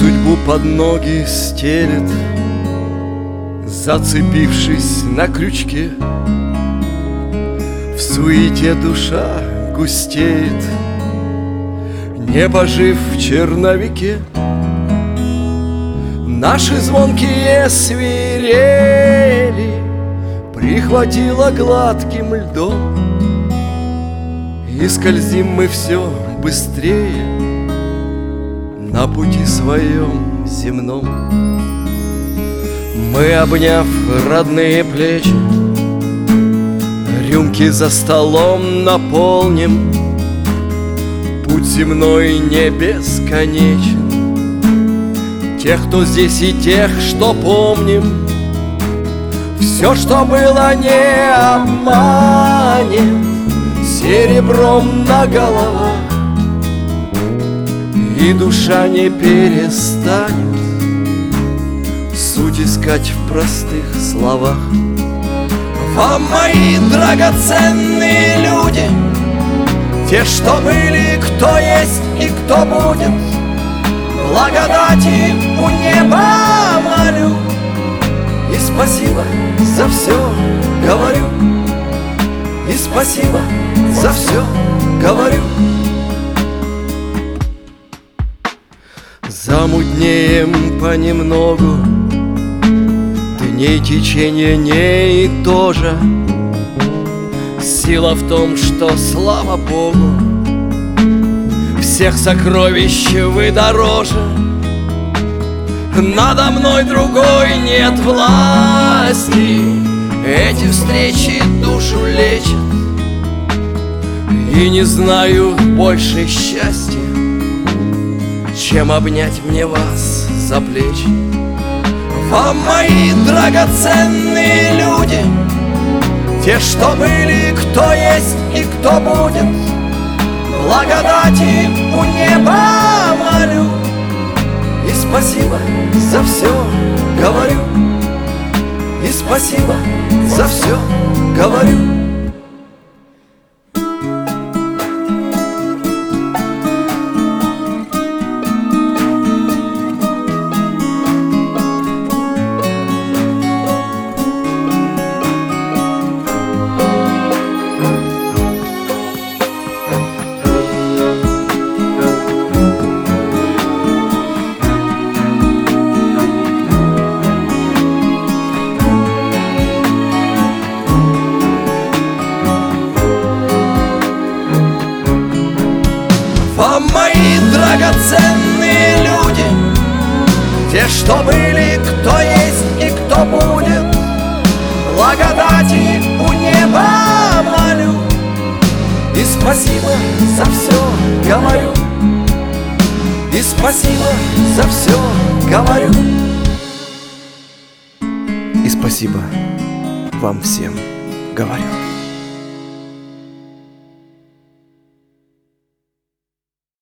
судьбу под ноги стелет, зацепившись на крючке. В суете душа густеет, не пожив в черновике. Наши звонкие свирели прихватило гладким льдом, и скользим мы все быстрее на пути своем земном. Мы, обняв родные плечи, рюмки за столом наполним. Путь земной не бесконечен, тех, кто здесь, и тех, что помним. Все, что было, не обманет серебром на головах, и душа не перестанет суть искать в простых словах. Вам, мои драгоценные люди, те, что были, кто есть и кто будет, благодати у неба молю, и спасибо за все говорю, и спасибо за все говорю. Замутнеем понемногу, дней течение не и тоже. Сила в том, что, слава Богу, всех сокровищ вы дороже. Надо мной другой нет власти, эти встречи душу лечат. И не знаю больше счастья, чем обнять мне вас за плечи. Вам, мои драгоценные люди, те, что были, кто есть и кто будет, благодати у неба молю, и спасибо за все говорю, и спасибо за все говорю. Вам, мои драгоценные люди, те, что были, кто есть и кто будет, благодати у неба молю, и спасибо за все говорю, и спасибо за все говорю, и спасибо вам всем говорю.